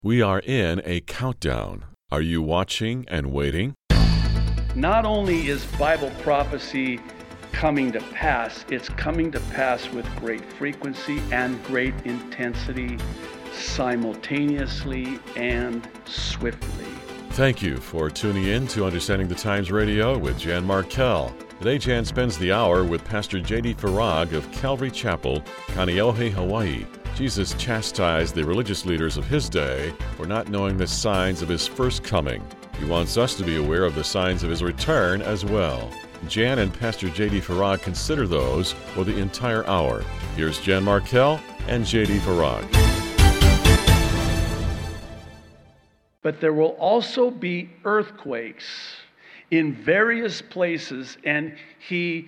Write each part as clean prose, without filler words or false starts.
We are in a countdown. Are you watching and waiting? Not only is Bible prophecy coming to pass, it's coming to pass with great frequency and great intensity, simultaneously and swiftly. Thank you for tuning in to Understanding the Times Radio with Jan Markell. Today, Jan spends the hour with Pastor J.D. Farag of Calvary Chapel, Kaneohe, Hawaii. Jesus chastised the religious leaders of his day for not knowing the signs of his first coming. He wants us to be aware of the signs of his return as well. Jan and Pastor J.D. Farag consider those for the entire hour. Here's Jan Markell and J.D. Farag. But there will also be earthquakes in various places, and he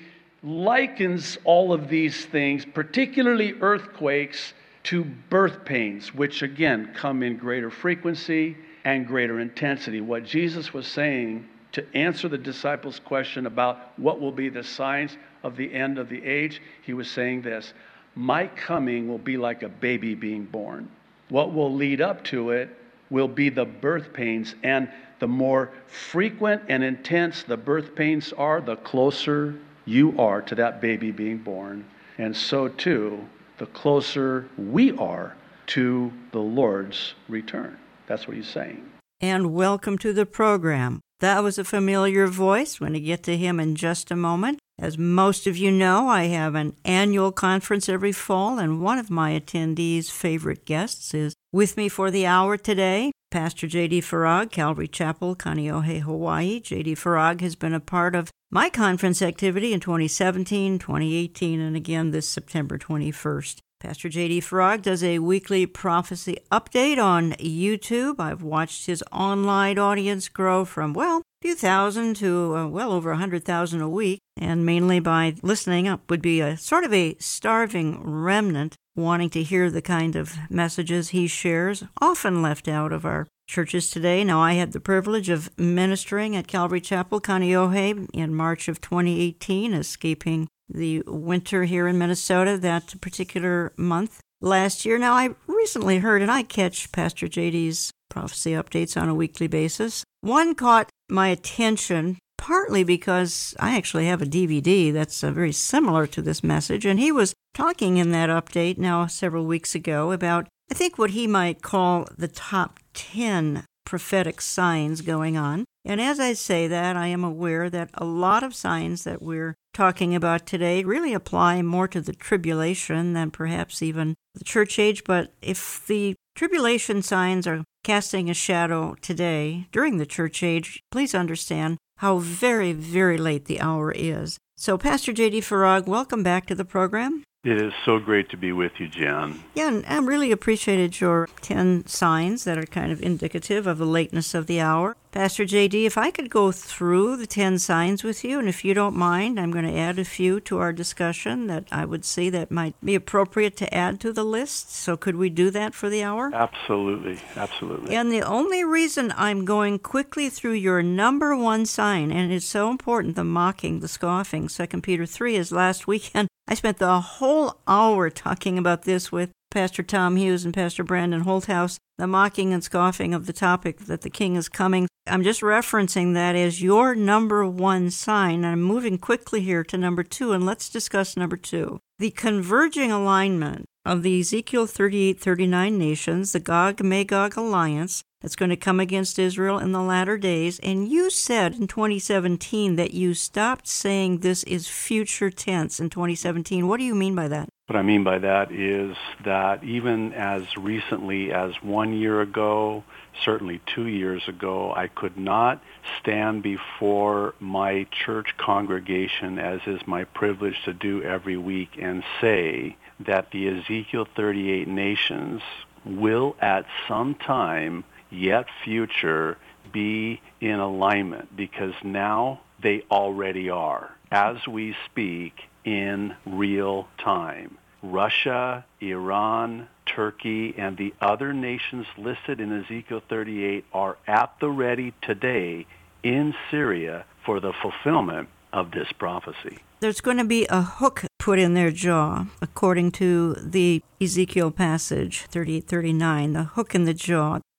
likens all of these things, particularly earthquakes, to birth pains, which again come in greater frequency and greater intensity. What Jesus was saying to answer the disciples' question about what will be the signs of the end of the age, he was saying this: my coming will be like a baby being born. What will lead up to it will be the birth pains, and the more frequent and intense the birth pains are, the closer you are to that baby being born. And so too, the closer we are to the Lord's return. That's what he's saying. And welcome to the program. That was a familiar voice. We're going to get to him in just a moment. As most of you know, I have an annual conference every fall, and one of my attendees' favorite guests is with me for the hour today, Pastor J.D. Farag, Calvary Chapel, Kaneohe, Hawaii. J.D. Farag has been a part of my conference activity in 2017, 2018, and again this September 21st. Pastor J.D. Farag does a weekly prophecy update on YouTube. I've watched his online audience grow from, a few thousand to well over 100,000 a week, and mainly by listening up would be a sort of a starving remnant wanting to hear the kind of messages he shares, often left out of our churches today. Now, I had the privilege of ministering at Calvary Chapel, Kaneohe, in March of 2018, escaping the winter here in Minnesota that particular month last year. Now, I recently heard, and I catch Pastor JD's prophecy updates on a weekly basis. One caught my attention partly because I actually have a DVD that's very similar to this message, and he was talking in that update now several weeks ago about, I think, what he might call the top 10 prophetic signs going on. And as I say that, I am aware that a lot of signs that we're talking about today really apply more to the tribulation than perhaps even the church age. But if the tribulation signs are casting a shadow today during the church age, please understand how very, very late the hour is. So, Pastor J.D. Farag, welcome back to the program. It is so great to be with you, Jan. Yeah, and I really appreciated your 10 signs that are kind of indicative of the lateness of the hour. Pastor J.D., if I could go through the 10 signs with you, and if you don't mind, I'm going to add a few to our discussion that I would see that might be appropriate to add to the list. So could we do that for the hour? Absolutely, absolutely. And the only reason I'm going quickly through your number one sign, and it's so important, the mocking, the scoffing, 2 Peter 3, is last weekend. I spent the whole hour talking about this with Pastor Tom Hughes and Pastor Brandon Holthouse, the mocking and scoffing of the topic that the King is coming. I'm just referencing that as your number one sign, and I'm moving quickly here to number two, and let's discuss number two. The converging alignment of the Ezekiel 38-39 nations, the Gog-Magog alliance, that's going to come against Israel in the latter days. And you said in 2017 that you stopped saying this is future tense in 2017. What do you mean by that? What I mean by that is that even as recently as 1 year ago, certainly 2 years ago, I could not stand before my church congregation, as is my privilege to do every week, and say that the Ezekiel 38 nations will at some time yet future be in alignment, because now they already are, as we speak, in real time. Russia, Iran, Turkey, and the other nations listed in Ezekiel 38 are at the ready today in Syria for the fulfillment of this prophecy. There's going to be a hook put in their jaw, according to the Ezekiel passage 38-39, the hook in the jaw.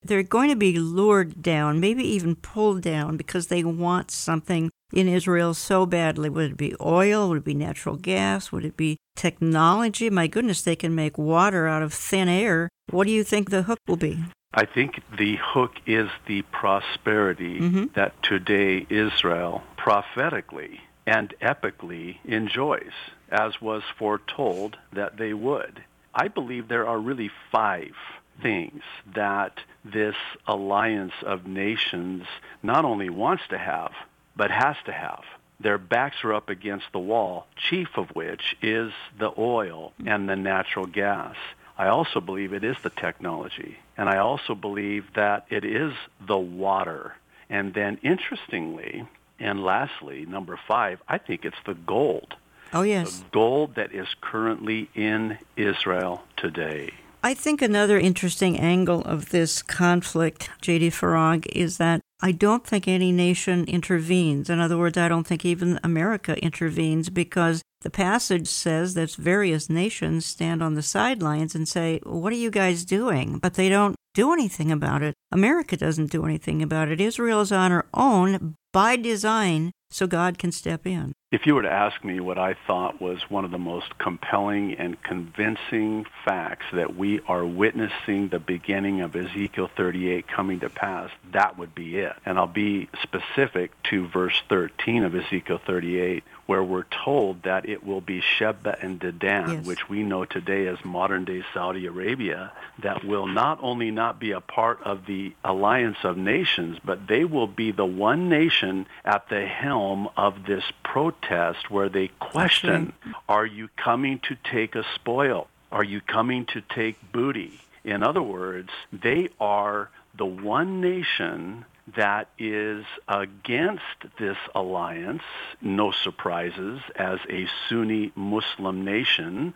they're going to be lured down, maybe even pulled down, because they want something in Israel so badly. Would it be oil? Would it be natural gas? Would it be technology? My goodness, they can make water out of thin air. What do you think the hook will be? I think the hook is the prosperity that today Israel prophetically and epically enjoys, as was foretold that they would. I believe there are really 5 things that this alliance of nations not only wants to have, but has to have. Their backs are up against the wall, chief of which is the oil and the natural gas. I also believe it is the technology, and I also believe that it is the water. And then interestingly, and lastly, number 5, I think it's the gold. Oh, yes. The gold that is currently in Israel today. I think another interesting angle of this conflict, J.D. Farag, is that I don't think any nation intervenes. In other words, I don't think even America intervenes, because the passage says that various nations stand on the sidelines and say, what are you guys doing? But they don't do anything about it. America doesn't do anything about it. Israel is on her own by design, so God can step in. If you were to ask me what I thought was one of the most compelling and convincing facts that we are witnessing the beginning of Ezekiel 38 coming to pass, that would be it. And I'll be specific to verse 13 of Ezekiel 38, where we're told that it will be Sheba and Dedan, Yes. which we know today as modern-day Saudi Arabia, that will not only not be a part of the alliance of nations, but they will be the one nation at the helm of this protest where they question, are you coming to take a spoil? Are you coming to take booty? In other words, they are the one nation that is against this alliance, no surprises, as a Sunni Muslim nation.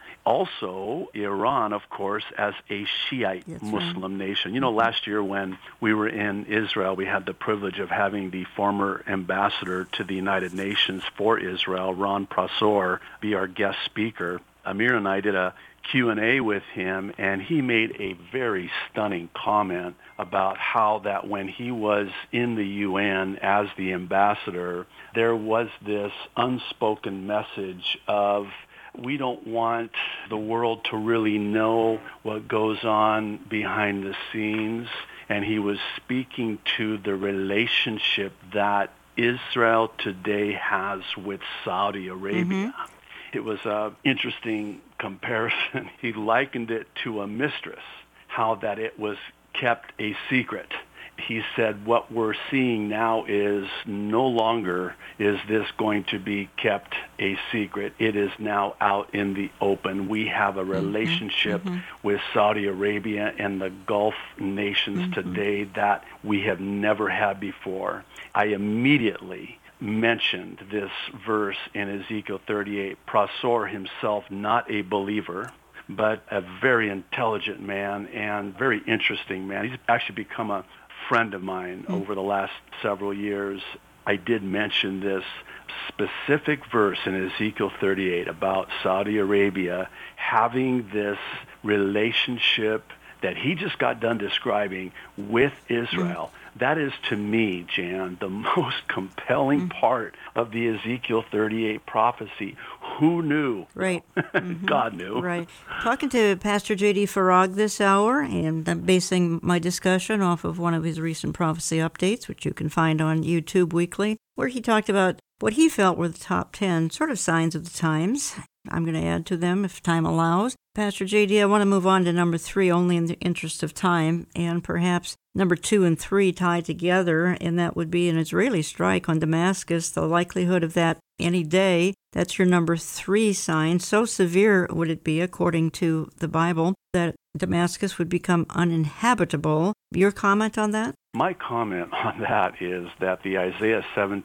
Also, Iran, of course, as a Shiite Muslim nation. You know, last year when we were in Israel, we had the privilege of having the former ambassador to the United Nations for Israel, Ron Prosor, be our guest speaker. Amir and I did a Q&A with him, and he made a very stunning comment about how that when he was in the UN as the ambassador, there was this unspoken message of, we don't want the world to really know what goes on behind the scenes. And he was speaking to the relationship that Israel today has with Saudi Arabia. It was an interesting comparison. He likened it to a mistress, how that it was kept a secret. He said what we're seeing now is no longer is this going to be kept a secret. It is now out in the open. We have a relationship with Saudi Arabia and the Gulf nations today that we have never had before. I immediately mentioned this verse in Ezekiel 38. Prosor himself, not a believer, but a very intelligent man and very interesting man. He's actually become a friend of mine over the last several years. I did mention this specific verse in Ezekiel 38 about Saudi Arabia having this relationship that he just got done describing with Israel. That is, to me, Jan, the most compelling part of the Ezekiel 38 prophecy. Who knew? Right. God knew. Right. Talking to Pastor J.D. Farag this hour, and I'm basing my discussion off of one of his recent prophecy updates, which you can find on YouTube weekly, where he talked about what he felt were the top 10 sort of signs of the times. I'm going to add to them if time allows. Pastor J.D., I want to move on to number 3 only in the interest of time, and perhaps number 2 and 3 tied together, and that would be an Israeli strike on Damascus, the likelihood of that any day. That's your number 3 sign. So severe would it be, according to the Bible, that Damascus would become uninhabitable. Your comment on that? My comment on that is that the Isaiah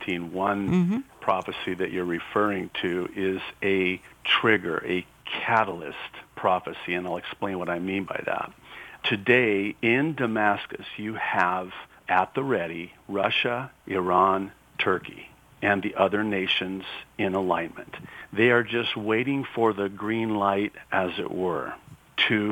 17:1 prophecy that you're referring to is a trigger, a catalyst prophecy, and I'll explain what I mean by that. Today in Damascus, you have at the ready Russia, Iran, Turkey, and the other nations in alignment. They are just waiting for the green light, as it were, to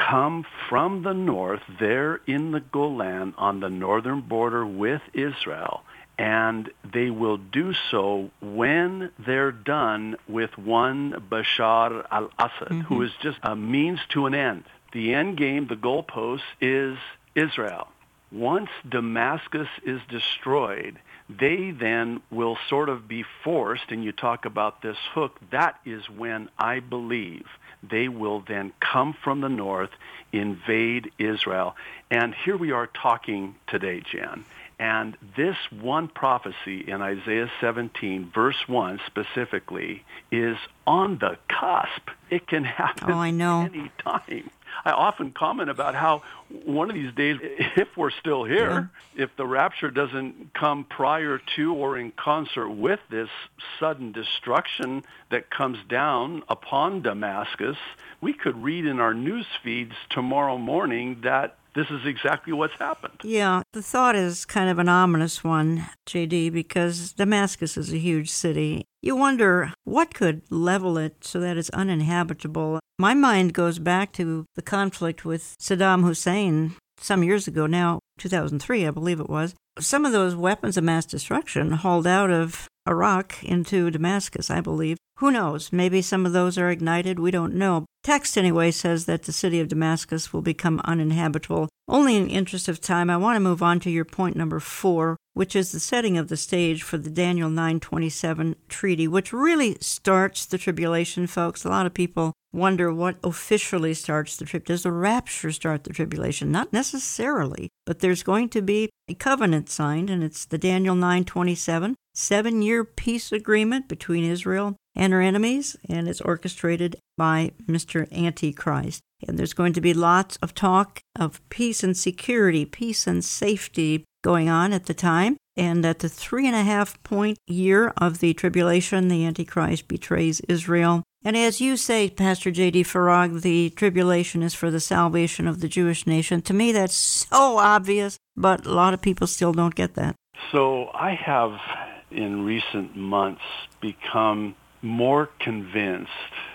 come from the north, there in the Golan on the northern border with Israel, and they will do so when they're done with one Bashar al-Assad, who is just a means to an end. The end game, the goalpost, is Israel. Once Damascus is destroyed, they then will sort of be forced, and you talk about this hook, that is when I believe they will then come from the north, invade Israel. And here we are talking today, Jan. And this one prophecy in Isaiah 17, verse 1 specifically, is on the cusp. It can happen any time. I often comment about how one of these days, if we're still here, if the rapture doesn't come prior to or in concert with this sudden destruction that comes down upon Damascus, we could read in our news feeds tomorrow morning that this is exactly what's happened. Yeah, the thought is kind of an ominous one, J.D., because Damascus is a huge city. You wonder what could level it so that it's uninhabitable. My mind goes back to the conflict with Saddam Hussein some years ago now, 2003, I believe it was. Some of those weapons of mass destruction hauled out of Iraq into Damascus, I believe. Who knows? Maybe some of those are ignited. We don't know. Text, anyway, says that the city of Damascus will become uninhabitable. Only in the interest of time, I want to move on to your point number 4, which is the setting of the stage for the Daniel 9:27 treaty, which really starts the tribulation, folks. A lot of people wonder what officially starts the tribulation. Does the rapture start the tribulation? Not necessarily, but there's going to be a covenant signed, and it's the Daniel 9:27, 7-year peace agreement between Israel and her enemies, and it's orchestrated by Mr. Antichrist. And there's going to be lots of talk of peace and security, peace and safety going on at the time. And at the 3.5-point year of the tribulation, the Antichrist betrays Israel. And as you say, Pastor J.D. Farag, the tribulation is for the salvation of the Jewish nation. To me, that's so obvious, but a lot of people still don't get that. So I have, in recent months, become more convinced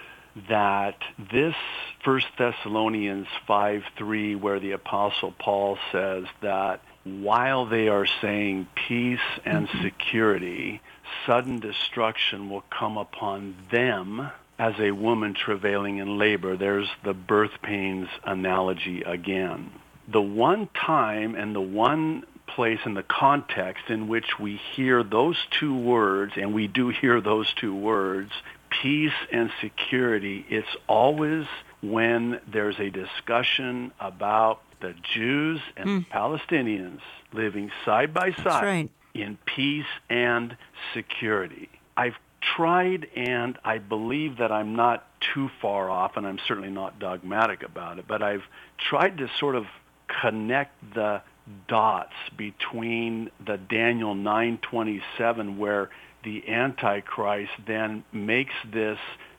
that this 1 Thessalonians 5:3, where the Apostle Paul says that while they are saying peace and security, sudden destruction will come upon them as a woman travailing in labor. There's the birth pains analogy again. The one time and the one place in the context in which we hear those two words, and we do hear those two words, peace and security, it's always when there's a discussion about the Jews and the Palestinians living side by side in peace and security. I've tried, and I believe that I'm not too far off, and I'm certainly not dogmatic about it, but I've tried to sort of connect the dots between the Daniel 9:27, where the Antichrist then makes this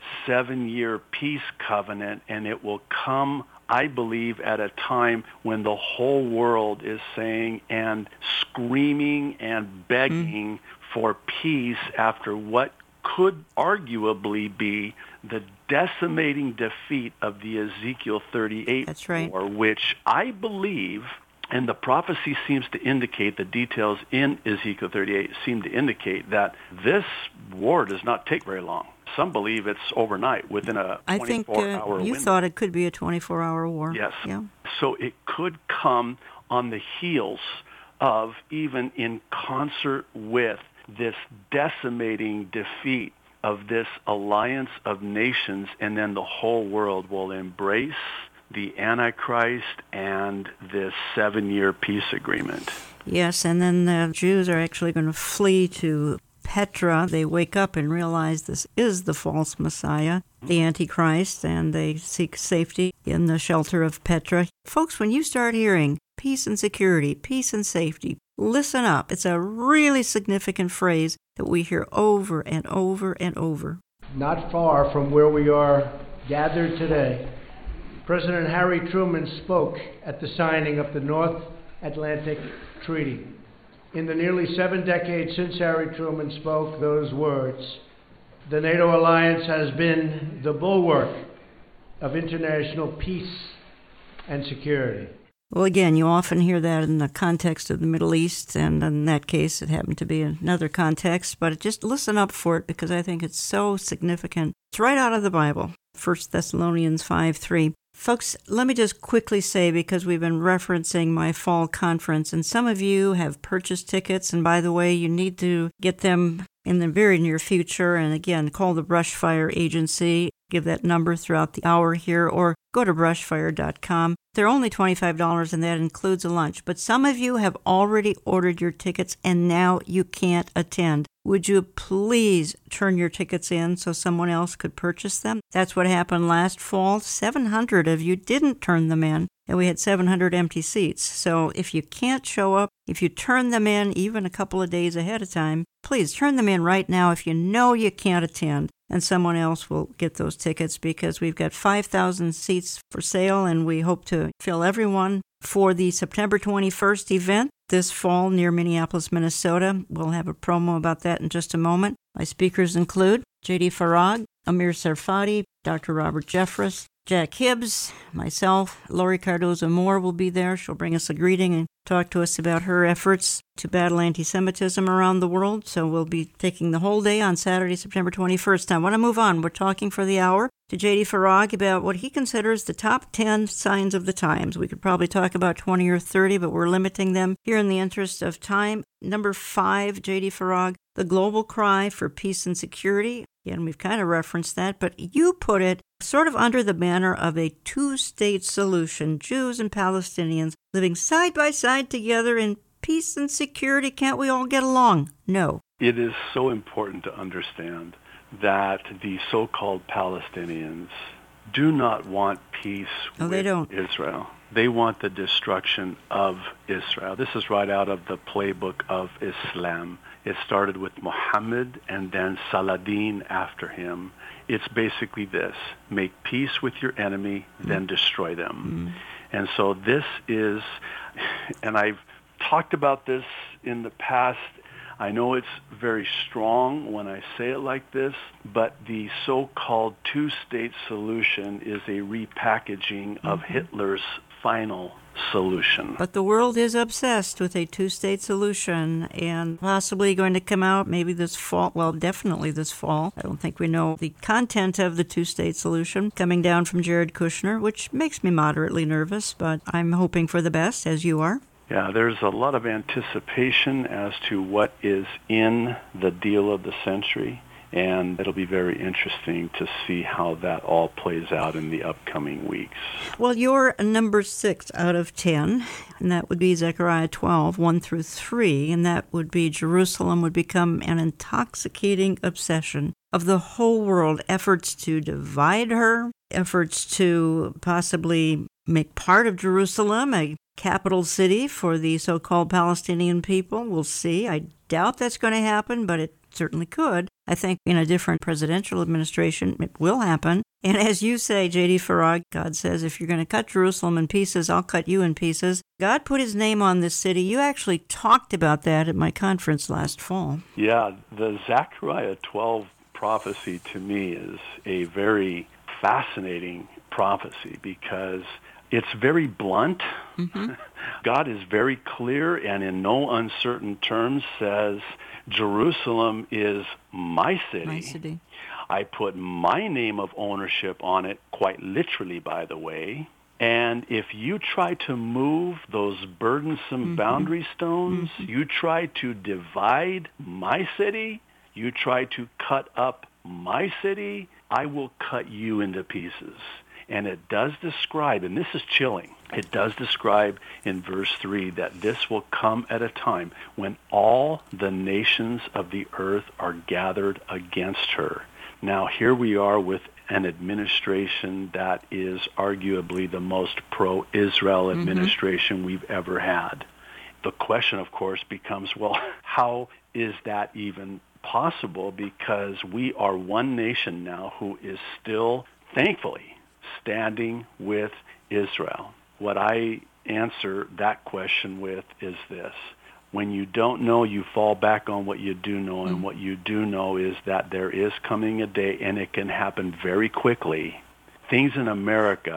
7-year peace covenant, and it will come, I believe, at a time when the whole world is saying and screaming and begging for peace after what could arguably be the decimating defeat of the Ezekiel 38 war, which I believe, and the prophecy seems to indicate, the details in Ezekiel 38 seem to indicate that this war does not take very long. Some believe it's overnight, within a 24-hour window. I think you thought it could be a 24-hour war. Yes. Yeah. So it could come on the heels of, even in concert with, this decimating defeat of this alliance of nations, and then the whole world will embrace the Antichrist and this 7-year peace agreement. Yes, and then the Jews are actually going to flee to Petra. They wake up and realize this is the false Messiah, the Antichrist, and they seek safety in the shelter of Petra. Folks, when you start hearing peace and security, peace and safety, listen up. It's a really significant phrase that we hear over and over and over. Not far from where we are gathered today, President Harry Truman spoke at the signing of the North Atlantic Treaty. In the nearly 7 decades since Harry Truman spoke those words, the NATO alliance has been the bulwark of international peace and security. Well, again, you often hear that in the context of the Middle East, and in that case, it happened to be another context, but just listen up for it because I think it's so significant. It's right out of the Bible, 1 Thessalonians 5:3. Folks, let me just quickly say, because we've been referencing my fall conference, and some of you have purchased tickets, and by the way, you need to get them in the very near future, and again, call the Brushfire Agency, give that number throughout the hour here, or go to brushfire.com. They're only $25, and that includes a lunch, but some of you have already ordered your tickets, and now you can't attend. Would you please turn your tickets in so someone else could purchase them? That's what happened last fall. 700 of you didn't turn them in, and we had 700 empty seats. So if you can't show up, if you turn them in even a couple of days ahead of time, please turn them in right now if you know you can't attend, and someone else will get those tickets because we've got 5,000 seats for sale, and we hope to fill everyone for the September 21st event this fall near Minneapolis, Minnesota. We'll have a promo about that in just a moment. My speakers include J.D. Farag, Amir Sarfati, Dr. Robert Jeffress, Jack Hibbs, myself, Lori Cardozo-Moore will be there. She'll bring us a greeting and talk to us about her efforts to battle anti-Semitism around the world. So we'll be taking the whole day on Saturday, September 21st. Now, I want to move on. We're talking for the hour to J.D. Farag about what he considers the top 10 signs of the times. We could probably talk about 20 or 30, but we're limiting them here in the interest of time. Number 5, J.D. Farag, the global cry for peace and security. Again, we've kind of referenced that, but you put it sort of under the banner of a two-state solution, Jews and Palestinians living side by side together in peace and security. Can't we all get along? No. It is so important to understand that the so-called Palestinians do not want peace with Israel. They want the destruction of Israel. This is right out of the playbook of Islam. It started with Muhammad and then Saladin after him. It's basically this: make peace with your enemy, then destroy them. And so this is, and I've talked about this in the past. I know it's very strong when I say it like this, but the so-called two-state solution is a repackaging of Hitler's final solution. But the world is obsessed with a two-state solution and possibly going to come out maybe this fall. Well, definitely this fall. I don't think we know the content of the two-state solution coming down from Jared Kushner, which makes me moderately nervous, but I'm hoping for the best, as you are. Yeah, there's a lot of anticipation as to what is in the deal of the century, and it'll be very interesting to see how that all plays out in the upcoming weeks. Well, you're number 6 out of 10, and that would be Zechariah 12, 1 through 3, and that would be Jerusalem would become an intoxicating obsession of the whole world, efforts to divide her, efforts to possibly make part of Jerusalem a capital city for the so-called Palestinian people. We'll see. I doubt that's going to happen, but it certainly could. I think in a different presidential administration, it will happen. And as you say, J.D. Farag, God says, if you're going to cut Jerusalem in pieces, I'll cut you in pieces. God put his name on this city. You actually talked about that at my conference last fall. Yeah, the Zechariah 12 prophecy to me is a very fascinating prophecy because it's very blunt. God is very clear and in no uncertain terms says, Jerusalem is my city. My city. I put my name of ownership on it, quite literally, by the way. And if you try to move those burdensome boundary stones, you try to divide my city, you try to cut up my city, I will cut you into pieces. And it does describe, and this is chilling, it does describe in verse 3 that this will come at a time when all the nations of the earth are gathered against her. Now, here we are with an administration that is arguably the most pro-Israel administration we've ever had. The question, of course, becomes, well, how is that even possible? Because we are one nation now who is still, thankfully, standing with Israel. What I answer that question with is this. When you don't know, you fall back on what you do know, and what you do know is that there is coming a day, and it can happen very quickly. Things in America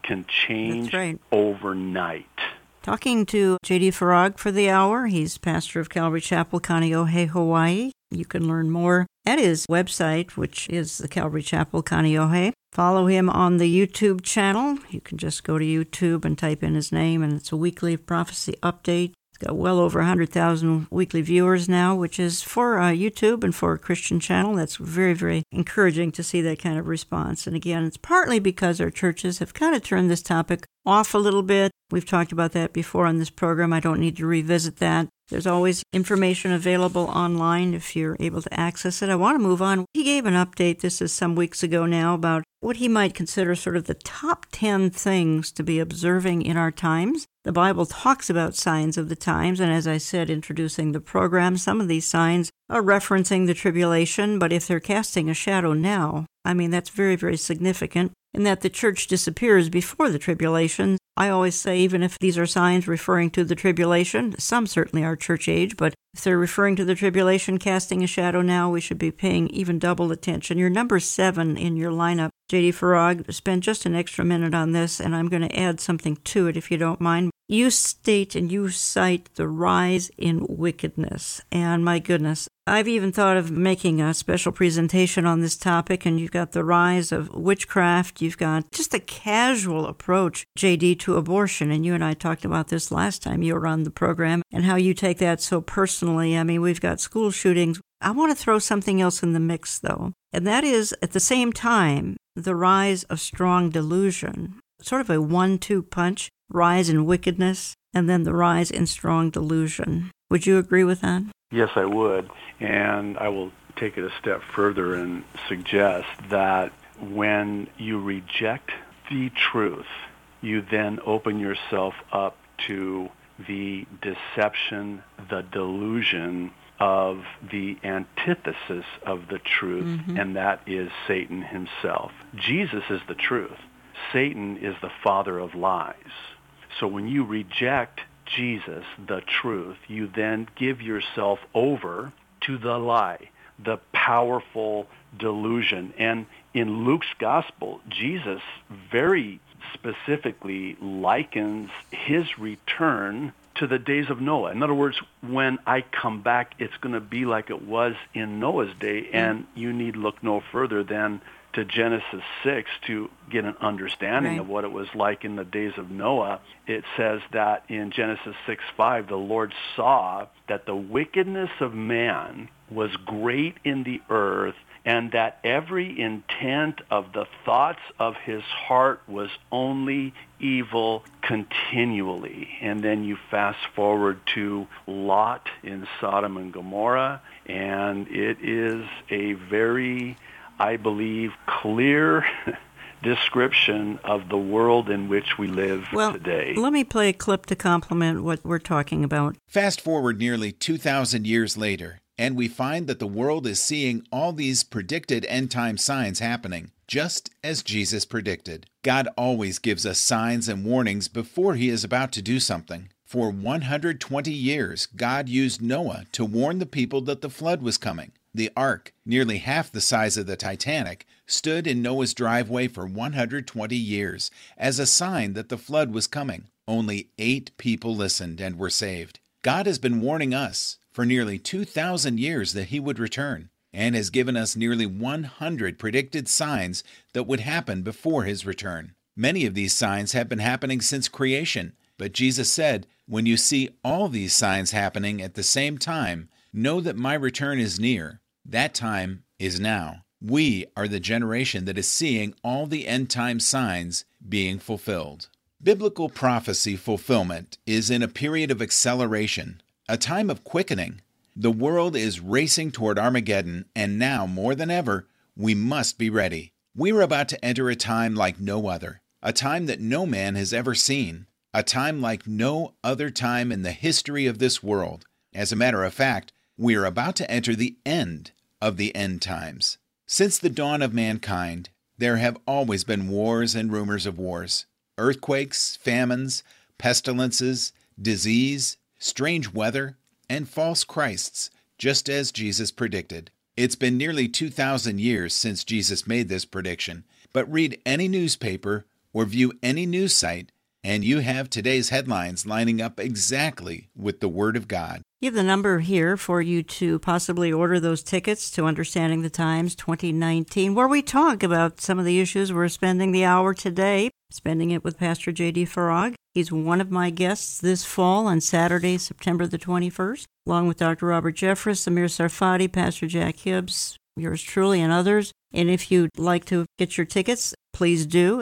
can change That's right. overnight. Talking to J.D. Farag for the hour. He's pastor of Calvary Chapel, Kaneohe, Hawaii. You can learn more at his website, which is the Calvary Chapel, Kaneohe. Follow him on the YouTube channel. You can just go to YouTube and type in his name, and it's a weekly prophecy update. It's got well over 100,000 weekly viewers now, which is for YouTube and for a Christian channel. That's very, very encouraging to see that kind of response. And again, it's partly because our churches have kind of turned this topic off a little bit. We've talked about that before on this program. I don't need to revisit that. There's always information available online if you're able to access it. I want to move on. He gave an update, this is some weeks ago now, about what he might consider sort of the top 10 things to be observing in our times. The Bible talks about signs of the times, and as I said, introducing the program, some of these signs are referencing the tribulation, but if they're casting a shadow now, I mean, that's very, very significant, in that the church disappears before the tribulation. I always say, even if these are signs referring to the tribulation, some certainly are church age, but if they're referring to the tribulation casting a shadow now, we should be paying even double attention. You're number 7 in your lineup, J.D. Farag. Spend just an extra minute on this, and I'm going to add something to it if you don't mind. You state and you cite the rise in wickedness, and my goodness, I've even thought of making a special presentation on this topic, and you've got the rise of witchcraft, you've got just a casual approach, JD, to abortion, and you and I talked about this last time you were on the program, and how you take that so personally. I mean, we've got school shootings. I want to throw something else in the mix, though, and that is, at the same time, the rise of strong delusion, sort of a 1-2 punch, rise in wickedness, and then the rise in strong delusion. Would you agree with that? Yes, I would. And I will take it a step further and suggest that when you reject the truth, you then open yourself up to the deception, the delusion of the antithesis of the truth, and that is Satan himself. Jesus is the truth. Satan is the father of lies. So when you reject Jesus, the truth, you then give yourself over to the lie, the powerful delusion. And in Luke's gospel, Jesus very specifically likens his return to the days of Noah. In other words, when I come back, it's going to be like it was in Noah's day, and you need look no further than to Genesis 6 to get an understanding of what it was like in the days of Noah. It says that in Genesis 6:5, the Lord saw that the wickedness of man was great in the earth, and that every intent of the thoughts of his heart was only evil continually. And then you fast forward to Lot in Sodom and Gomorrah, and it is a very, I believe, clear description of the world in which we live today. Let me play a clip to complement what we're talking about. Fast forward nearly 2,000 years later, and we find that the world is seeing all these predicted end-time signs happening, just as Jesus predicted. God always gives us signs and warnings before he is about to do something. For 120 years, God used Noah to warn the people that the flood was coming. The ark, nearly half the size of the Titanic, stood in Noah's driveway for 120 years as a sign that the flood was coming. Only 8 people listened and were saved. God has been warning us for nearly 2,000 years that he would return, and has given us nearly 100 predicted signs that would happen before his return. Many of these signs have been happening since creation, but Jesus said, "When you see all these signs happening at the same time, know that my return is near." That time is now. We are the generation that is seeing all the end-time signs being fulfilled. Biblical prophecy fulfillment is in a period of acceleration, a time of quickening. The world is racing toward Armageddon, and now, more than ever, we must be ready. We are about to enter a time like no other, a time that no man has ever seen, a time like no other time in the history of this world. As a matter of fact, we are about to enter the end of the end times. Since the dawn of mankind, there have always been wars and rumors of wars, earthquakes, famines, pestilences, disease, strange weather, and false Christs, just as Jesus predicted. It's been nearly 2,000 years since Jesus made this prediction, but read any newspaper or view any news site, and you have today's headlines lining up exactly with the Word of God. You have the number here for you to possibly order those tickets to Understanding the Times 2019, where we talk about some of the issues. We're spending the hour today, spending it with Pastor J.D. Farag. He's one of my guests this fall on Saturday, September the 21st, along with Dr. Robert Jeffress, Amir Sarfati, Pastor Jack Hibbs, yours truly, and others. And if you'd like to get your tickets, please do.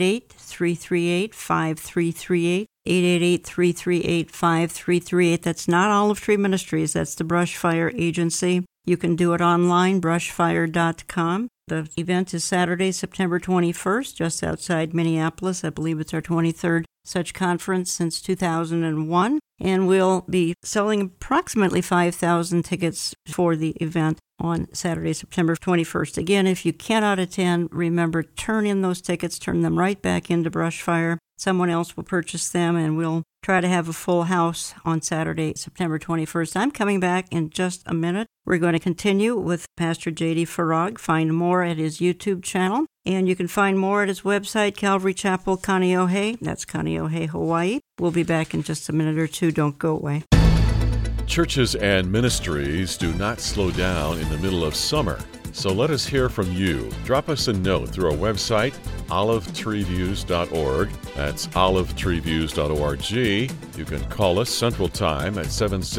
888-338-5338. 888-338-5338. That's not Olive Tree Ministries. That's the Brushfire Agency. You can do it online, brushfire.com. The event is Saturday, September 21st, just outside Minneapolis. I believe it's our 23rd such conference since 2001. And we'll be selling approximately 5,000 tickets for the event on Saturday, September 21st. Again, if you cannot attend, remember, turn in those tickets, turn them right back into Brushfire. Someone else will purchase them, and we'll try to have a full house on Saturday, September 21st. I'm coming back in just a minute. We're going to continue with Pastor J.D. Farag. Find more at his YouTube channel, and you can find more at his website, Calvary Chapel, Kaneohe. That's Kaneohe, Hawaii. We'll be back in just a minute or two. Don't go away. Churches and ministries do not slow down in the middle of summer. So let us hear from you. Drop us a note through our website, olivetreeviews.org. That's olivetreeviews.org. You can call us Central Time at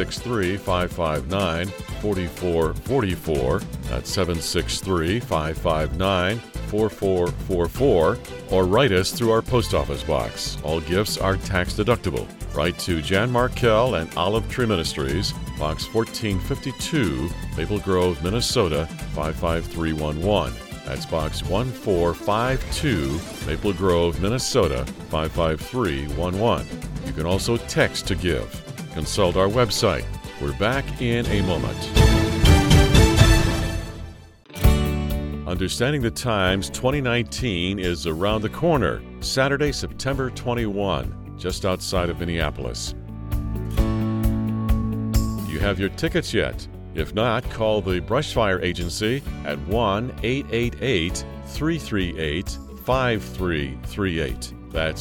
763-559-4444. That's 763-559-4444. Or write us through our post office box. All gifts are tax deductible. Write to Jan Markell and Olive Tree Ministries, Box 1452, Maple Grove, Minnesota, 55311. That's Box 1452, Maple Grove, Minnesota, 55311. You can also text to give. Consult our website. We're back in a moment. Understanding the Times 2019 is around the corner, Saturday, September 21. Just outside of Minneapolis. Do you have your tickets yet? If not, call the Brushfire Agency at 1-888-338-5338. That's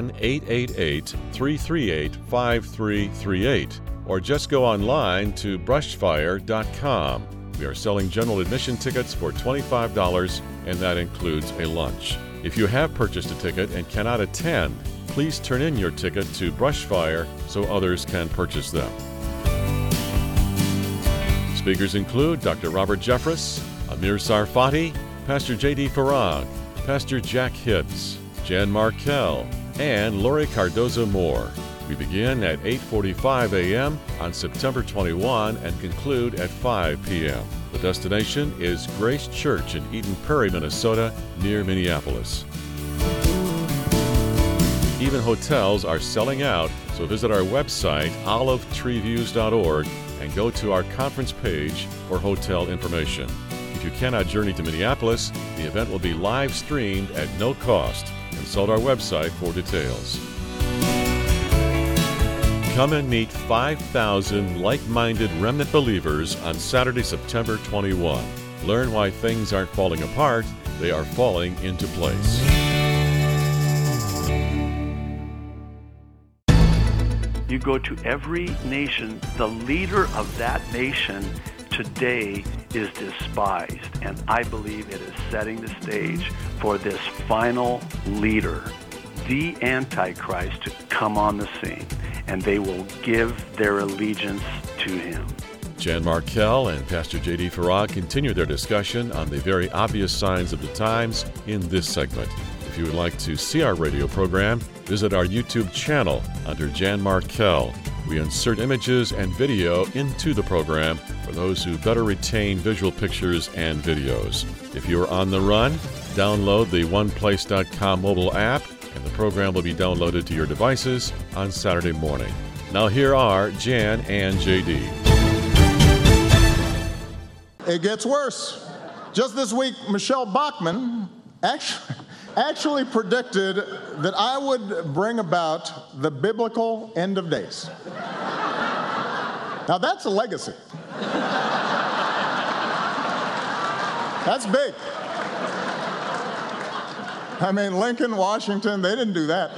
1-888-338-5338. Or just go online to brushfire.com. We are selling general admission tickets for $25, and that includes a lunch. If you have purchased a ticket and cannot attend, please turn in your ticket to Brushfire so others can purchase them. Speakers include Dr. Robert Jeffress, Amir Sarfati, Pastor J.D. Farag, Pastor Jack Hibbs, Jan Markell, and Lori Cardozo Moore. We begin at 8:45 a.m. on September 21 and conclude at 5 p.m. The destination is Grace Church in Eden Prairie, Minnesota, near Minneapolis. Even hotels are selling out, so visit our website, olivetreeviews.org, and go to our conference page for hotel information. If you cannot journey to Minneapolis, the event will be live streamed at no cost. Consult our website for details. Come and meet 5,000 like-minded remnant believers on Saturday, September 21. Learn why things aren't falling apart, they are falling into place. You go to every nation, the leader of that nation today is despised. And I believe it is setting the stage for this final leader, the Antichrist, to come on the scene. And they will give their allegiance to him. Jan Markell and Pastor J.D. Farag continue their discussion on the very obvious signs of the times in this segment. If you would like to see our radio program, visit our YouTube channel under Jan Markell. We insert images and video into the program for those who better retain visual pictures and videos. If you are on the run, download the OnePlace.com mobile app, and the program will be downloaded to your devices on Saturday morning. Now here are Jan and J.D. It gets worse. Just this week, Michelle Bachmann actually predicted that I would bring about the biblical end of days. Now that's a legacy. That's big. I mean, Lincoln, Washington, they didn't do that.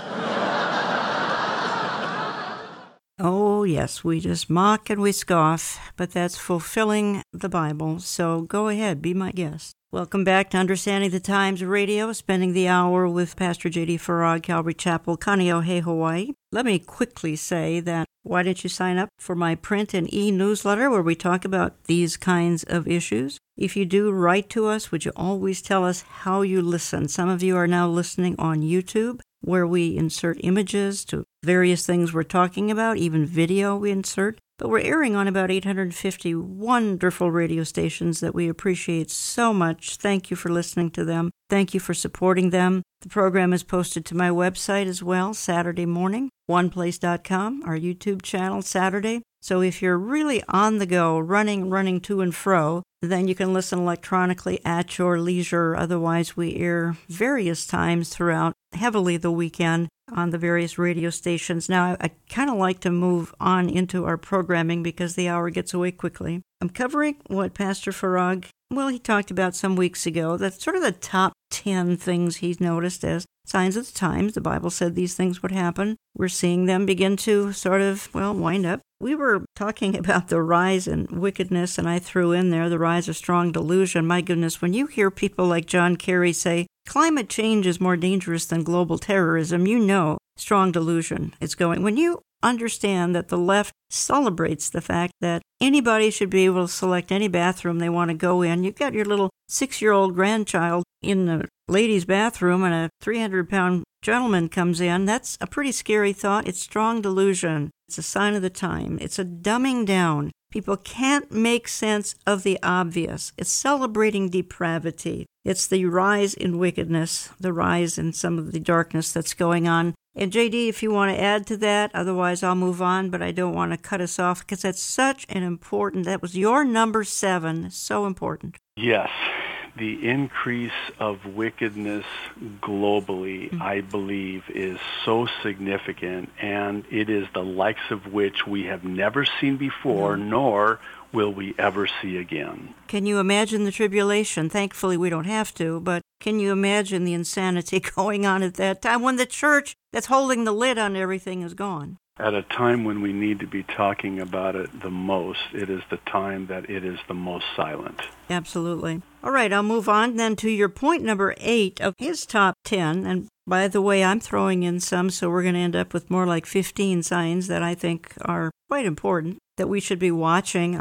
Oh, yes, we just mock and we scoff, but that's fulfilling the Bible, so go ahead, be my guest. Welcome back to Understanding the Times Radio, spending the hour with Pastor J.D. Farag, Calvary Chapel, Kaneohe, Hawaii. Let me quickly say that why don't you sign up for my print and e-newsletter where we talk about these kinds of issues? If you do, write to us. Would you always tell us how you listen? Some of you are now listening on YouTube, where we insert images to various things we're talking about, even video we insert. But we're airing on about 850 wonderful radio stations that we appreciate so much. Thank you for listening to them. Thank you for supporting them. The program is posted to my website as well, Saturday morning, oneplace.com, our YouTube channel, Saturday. So if you're really on the go, running to and fro, then you can listen electronically at your leisure. Otherwise, we air various times throughout heavily the weekend on the various radio stations. Now, I kind of like to move on into our programming because the hour gets away quickly. I'm covering what Pastor Farag, he talked about some weeks ago. That's sort of the top 10 things he's noticed as signs of the times. The Bible said these things would happen. We're seeing them begin to sort of, wind up. We were talking about the rise in wickedness, and I threw in there the rise of strong delusion. My goodness, when you hear people like John Kerry say, climate change is more dangerous than global terrorism, you know strong delusion is going. When you understand that the left celebrates the fact that anybody should be able to select any bathroom they want to go in, you've got your little 6-year-old grandchild in the ladies' bathroom and a 300-pound gentleman comes in, that's a pretty scary thought. It's strong delusion. It's a sign of the time. It's a dumbing down. People can't make sense of the obvious. It's celebrating depravity. It's the rise in wickedness, the rise in some of the darkness that's going on. And JD, if you want to add to that, otherwise I'll move on, but I don't want to cut us off because that's such an important, that was your number 7, so important. Yes. The increase of wickedness globally, I believe, is so significant, and it is the likes of which we have never seen before, nor will we ever see again. Can you imagine the tribulation? Thankfully, we don't have to, but can you imagine the insanity going on at that time when the church that's holding the lid on everything is gone? At a time when we need to be talking about it the most, it is the time that it is the most silent. Absolutely. All right, I'll move on then to your point number 8 of his top 10. And by the way, I'm throwing in some, so we're going to end up with more like 15 signs that I think are quite important, that we should be watching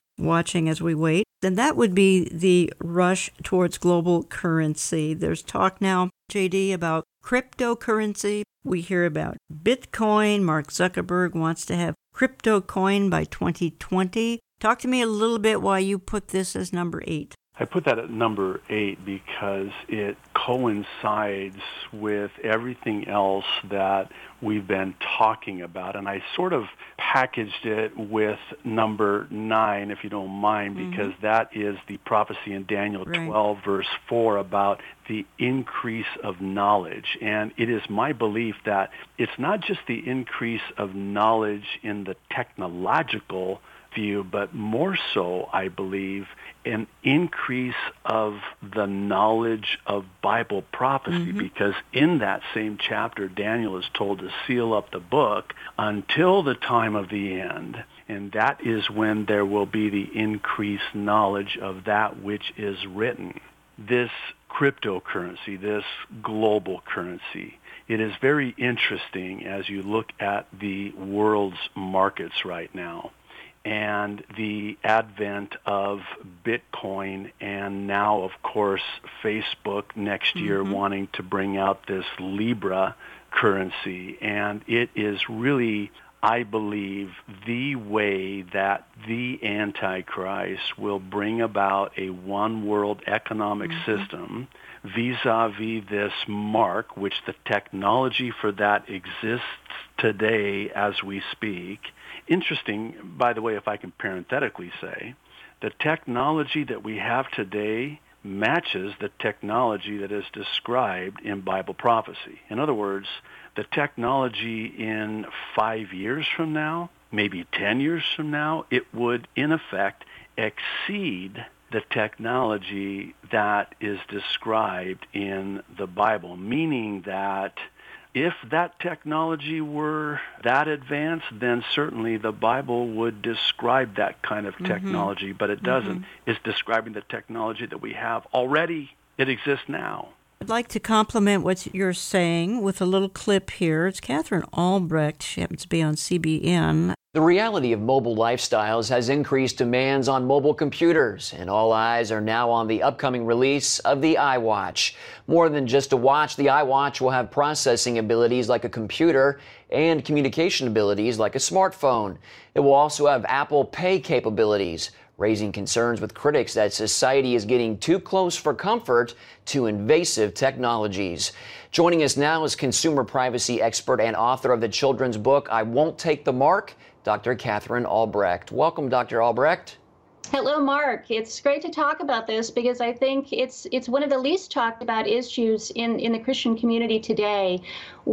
as we wait. Then that would be the rush towards global currency. There's talk now, JD, about cryptocurrency. We hear about Bitcoin. Mark Zuckerberg wants to have crypto coin by 2020. Talk to me a little bit why you put this as number 8. I put that at number 8 because it coincides with everything else that we've been talking about. And I sort of packaged it with number 9, if you don't mind, because that is the prophecy in Daniel 12, verse 4, about the increase of knowledge. And it is my belief that it's not just the increase of knowledge in the technological view, but more so, I believe, an increase of the knowledge of Bible prophecy, because in that same chapter, Daniel is told to seal up the book until the time of the end. And that is when there will be the increased knowledge of that which is written. This cryptocurrency, this global currency, it is very interesting as you look at the world's markets right now, and the advent of Bitcoin, and now, of course, Facebook next year wanting to bring out this Libra currency. And it is really, I believe, the way that the Antichrist will bring about a one-world economic system vis-a-vis this mark, which the technology for that exists today as we speak. Interesting, by the way, if I can parenthetically say, the technology that we have today matches the technology that is described in Bible prophecy. In other words, the technology in 5 years from now, maybe 10 years from now, it would, in effect, exceed the technology that is described in the Bible, meaning that if that technology were that advanced, then certainly the Bible would describe that kind of technology, but it doesn't. It's describing the technology that we have already. It exists now. I'd like to compliment what you're saying with a little clip here. It's Catherine Albrecht. She happens to be on CBN. The reality of mobile lifestyles has increased demands on mobile computers, and all eyes are now on the upcoming release of the iWatch. More than just a watch, the iWatch will have processing abilities like a computer and communication abilities like a smartphone. It will also have Apple Pay capabilities, raising concerns with critics that society is getting too close for comfort to invasive technologies. Joining us now is consumer privacy expert and author of the children's book, I Won't Take the Mark, Dr. Catherine Albrecht. Welcome, Dr. Albrecht. Hello, Mark. It's great to talk about this because I think it's one of the least talked about issues in the Christian community today.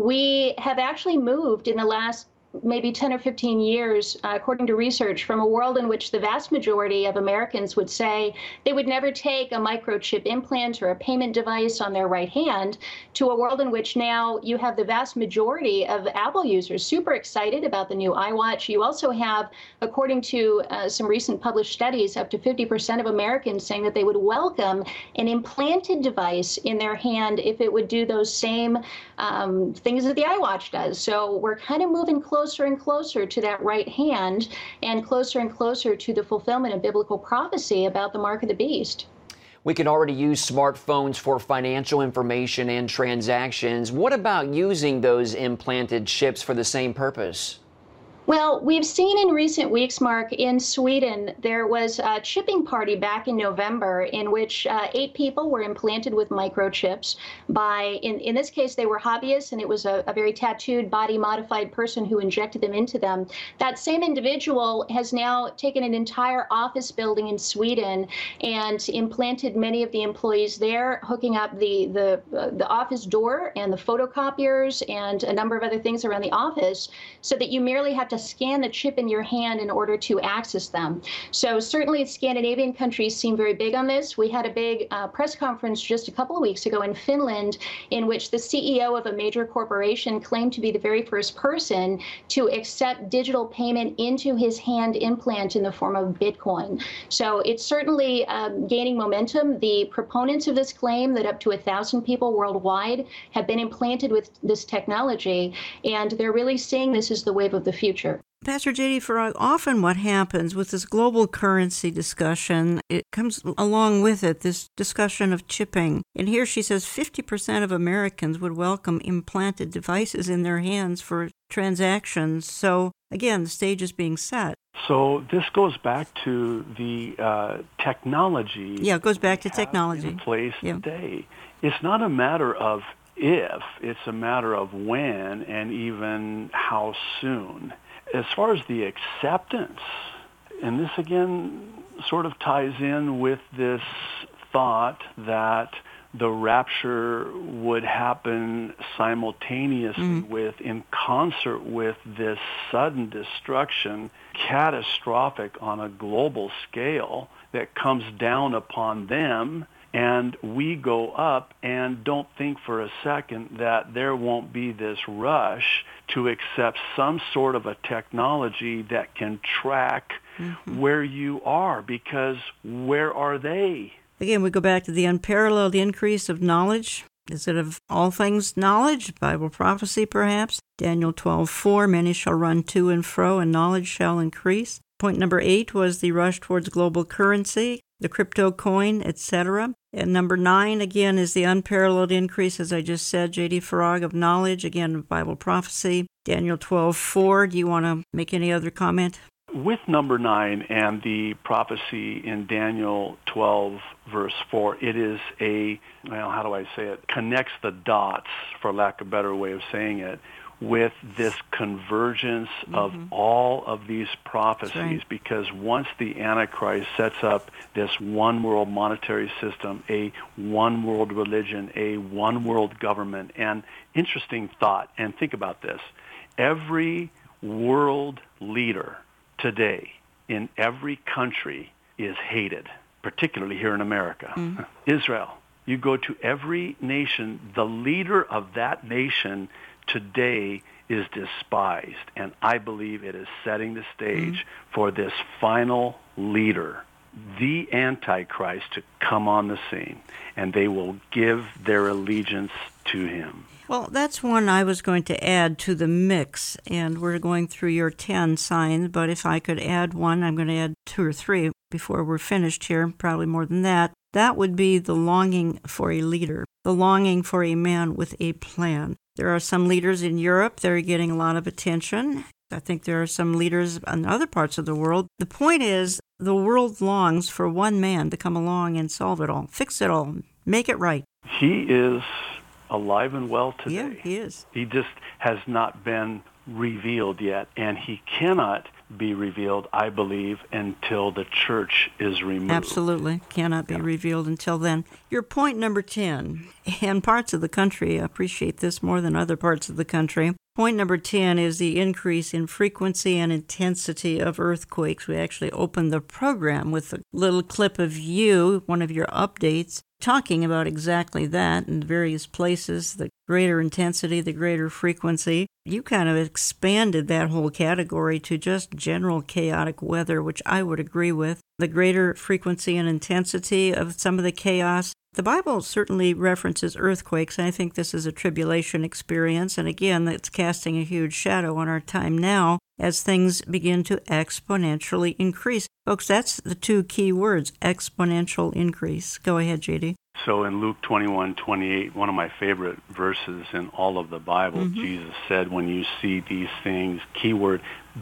We have actually moved in the last maybe 10 or 15 years, according to research, from a world in which the vast majority of Americans would say they would never take a microchip implant or a payment device on their right hand, to a world in which now you have the vast majority of Apple users super excited about the new iWatch. You also have, according to some recent published studies, up to 50% of Americans saying that they would welcome an implanted device in their hand if it would do those same things that the iWatch does. So we're kind of moving closer and closer to that right hand and closer to the fulfillment of biblical prophecy about the mark of the beast. We can already use smartphones for financial information and transactions. What about using those implanted chips for the same purpose? Well, we've seen in recent weeks, Mark, in Sweden, there was a chipping party back in November in which 8 people were implanted with microchips by, in this case, they were hobbyists, and it was a very tattooed, body-modified person who injected them into them. That same individual has now taken an entire office building in Sweden and implanted many of the employees there, hooking up the office door and the photocopiers and a number of other things around the office so that you merely have to scan the chip in your hand in order to access them. So certainly Scandinavian countries seem very big on this. We had a big press conference just a couple of weeks ago in Finland in which the CEO of a major corporation claimed to be the very first person to accept digital payment into his hand implant in the form of Bitcoin. So it's certainly gaining momentum. The proponents of this claim that up to 1,000 people worldwide have been implanted with this technology, and they're really seeing this as the wave of the future. Pastor J.D. Farag, often what happens with this global currency discussion, it comes along with it, this discussion of chipping. And here she says 50% of Americans would welcome implanted devices in their hands for transactions. So, again, the stage is being set. So this goes back to the technology. Yeah, it goes back to technology. In place today. It's not a matter of if, it's a matter of when and even how soon. As far as the acceptance, and this again sort of ties in with this thought that the rapture would happen simultaneously with, in concert with this sudden destruction, catastrophic on a global scale that comes down upon them, and we go up and don't think for a second that there won't be this rush to accept some sort of a technology that can track where you are, because where are they? Again, we go back to the unparalleled increase of knowledge. Is it of all things knowledge? Bible prophecy, perhaps? Daniel 12:4, many shall run to and fro, and knowledge shall increase. Point number 8 was the rush towards global currency, the crypto coin, etc. And number 9, again, is the unparalleled increase, as I just said, J.D. Farag, of knowledge, again, Bible prophecy. Daniel 12:4, do you want to make any other comment? With number 9 and the prophecy in Daniel 12, verse 4, it is how do I say it? Connects the dots, for lack of a better way of saying it, with this convergence of all of these prophecies, because once the Antichrist sets up this one world monetary system, a one world religion, a one world government, and interesting thought, and think about this, every world leader today in every country is hated, particularly here in America. Israel. You go to every nation, the leader of that nation today is despised. And I believe it is setting the stage for this final leader, the Antichrist, to come on the scene. And they will give their allegiance to him. Well, that's one I was going to add to the mix, and we're going through your 10 signs, but if I could add one, I'm going to add 2 or 3 before we're finished here, probably more than that. That would be the longing for a leader, the longing for a man with a plan. There are some leaders in Europe that are getting a lot of attention. I think there are some leaders in other parts of the world. The point is, the world longs for one man to come along and solve it all, fix it all, make it right. He is alive and well today. Yeah, he is. He just has not been revealed yet, and he cannot be revealed, I believe, until the church is removed. Absolutely. Cannot be revealed until then. Your point number 10, and parts of the country appreciate this more than other parts of the country. Point number 10 is the increase in frequency and intensity of earthquakes. We actually opened the program with a little clip of you, one of your updates, talking about exactly that in various places, the greater intensity, the greater frequency. You kind of expanded that whole category to just general chaotic weather, which I would agree with. The greater frequency and intensity of some of the chaos. The Bible certainly references earthquakes, and I think this is a tribulation experience, and again, that's casting a huge shadow on our time now as things begin to exponentially increase. Folks, that's the 2 key words, exponential increase. Go ahead, J.D. So in Luke 21:28, one of my favorite verses in all of the Bible, Jesus said, when you see these things, keyword,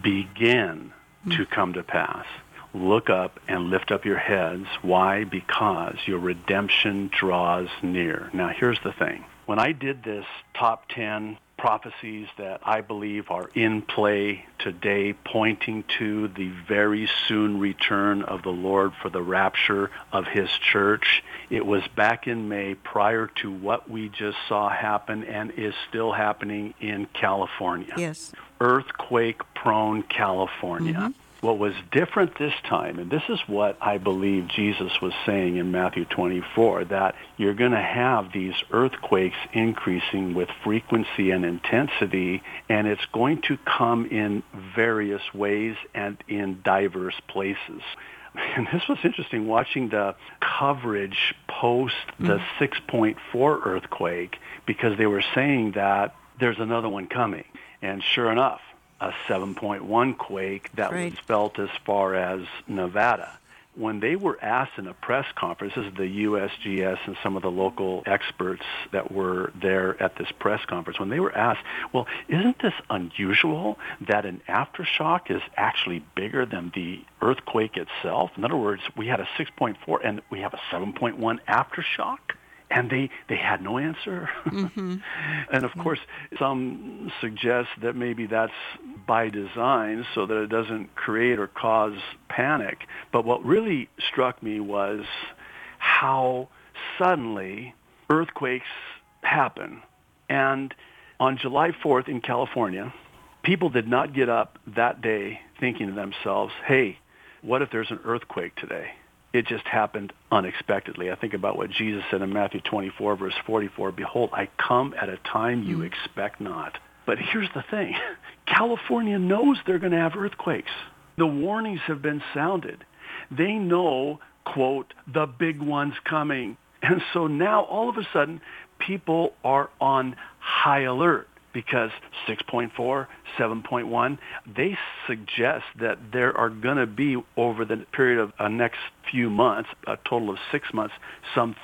begin to come to pass, look up and lift up your heads. Why? Because your redemption draws near. Now, here's the thing. When I did this top 10 prophecies that I believe are in play today, pointing to the very soon return of the Lord for the rapture of his church, it was back in May, prior to what we just saw happen and is still happening in California. Yes. Earthquake-prone California. What was different this time, and this is what I believe Jesus was saying in Matthew 24, that you're going to have these earthquakes increasing with frequency and intensity, and it's going to come in various ways and in diverse places. And this was interesting, watching the coverage post the 6.4 earthquake, because they were saying that there's another one coming. And sure enough, a 7.1 quake that was felt as far as Nevada. When they were asked in a press conference, this is the USGS and some of the local experts that were there at this press conference, when they were asked, well, isn't this unusual that an aftershock is actually bigger than the earthquake itself? In other words, we had a 6.4 and we have a 7.1 aftershock? And they had no answer. And of course, some suggest that maybe that's by design so that it doesn't create or cause panic. But what really struck me was how suddenly earthquakes happen. And on July 4th in California, people did not get up that day thinking to themselves, hey, what if there's an earthquake today? It just happened unexpectedly. I think about what Jesus said in Matthew 24, verse 44, behold, I come at a time you expect not. But here's the thing. California knows they're going to have earthquakes. The warnings have been sounded. They know, quote, the big one's coming. And so now, all of a sudden, people are on high alert. Because 6.4, 7.1, they suggest that there are going to be, over the period of the next few months, a total of 6 months, some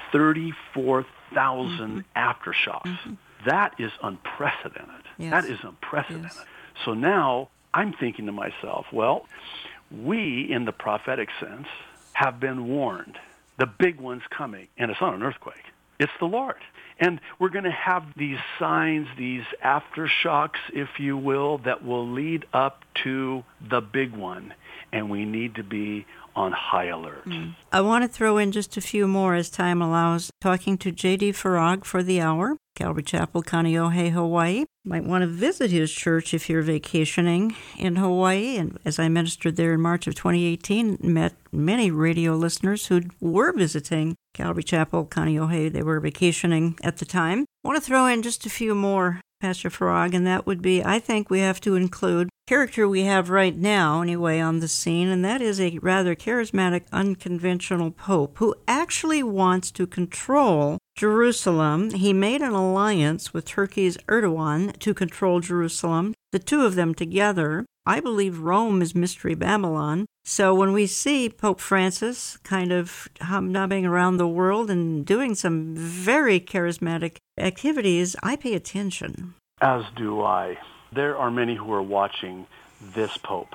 34,000 aftershocks. That is unprecedented. Yes. That is unprecedented. Yes. So now I'm thinking to myself, well, we, in the prophetic sense, have been warned. The big one's coming, and it's not an earthquake. It's the Lord. And we're going to have these signs, these aftershocks, if you will, that will lead up to the big one. And we need to be on high alert. I want to throw in just a few more as time allows. Talking to J.D. Farag for the hour, Calvary Chapel, Kaneohe, Hawaii. Might want to visit his church if you're vacationing in Hawaii. And as I ministered there in March of 2018, met many radio listeners who were visiting Calvary Chapel, Kaneohe. They were vacationing at the time. I want to throw in just a few more, Pastor Farag, and that would be, I think we have to include character we have right now, anyway, on the scene, and that is a rather charismatic, unconventional pope who actually wants to control Jerusalem. He made an alliance with Turkey's Erdogan to control Jerusalem. The two of them together, I believe Rome is Mystery Babylon. So when we see Pope Francis kind of hobnobbing around the world and doing some very charismatic activities, I pay attention. As do I. There are many who are watching this Pope.